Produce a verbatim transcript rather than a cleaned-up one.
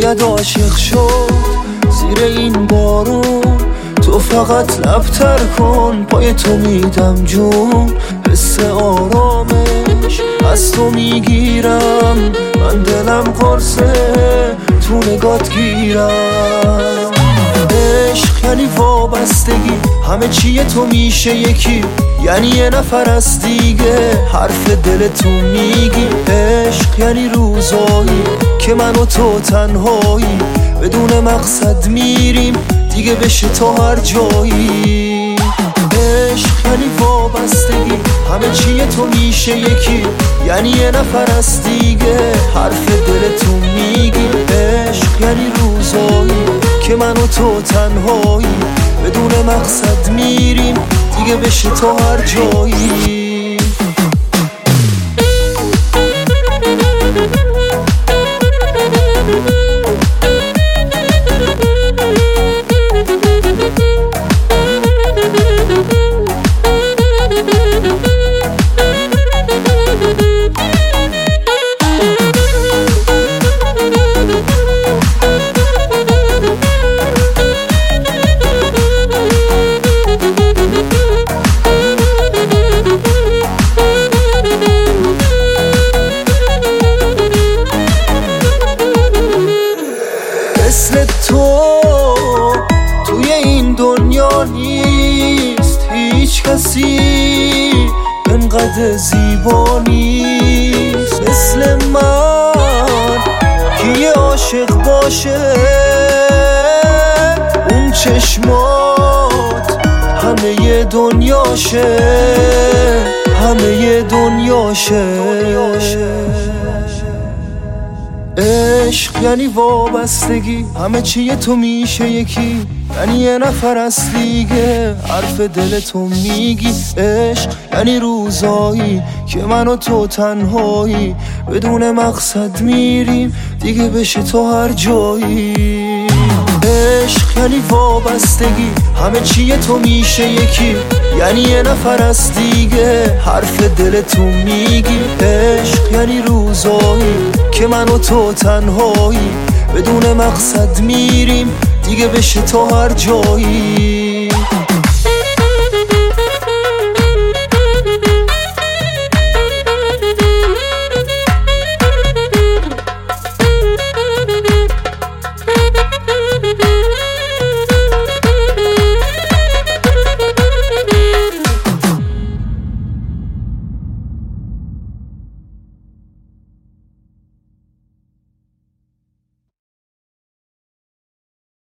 باید عاشق شد زیر این بارون. تو فقط لبتر کن پای تو میدم جون. حس آرامش از تو میگیرم، من دلم قرصه تو نگات گیرم. عشق یعنی وابستگی، همه چیه تو میشه یکی، یعنی یه نفر از دیگه حرف دل تو میگی. عشق یعنی روزایی که من و تو تنهایی بدون مقصد میریم دیگه بشه تا هر جایی. عشق یعنی وابستگی، همه چیه تو میشه یکی، یعنی یه نفر از دیگه حرف دل تو میگی. عشق یعنی روزایی که من و تو تنهایی بدون مقصد میریم دیگه بشه تا هر جایی. مثل تو توی این دنیا نیست هیچ کسی انقدر زیبا نیست مثل من که یه عاشق باشه. اون چشمات همه یه دنیاشه، همه یه دنیاشه. عشق یعنی وابستگی، همه چیه تو میشه یکی، یعنی یه نفر از دیگه حرف دل تو میگی. عشق یعنی روزایی که من و تو تنهایی بدون مقصد میریم دیگه بشه تا هر جایی. عشق یعنی وابستگی، همه چیه تو میشه یکی، یعنی یه نفر از دیگه حرف دل تو میگی. عشق یعنی روزایی که من و تو تنهایی بدون مقصد میریم دیگه بشه تا هر جایی.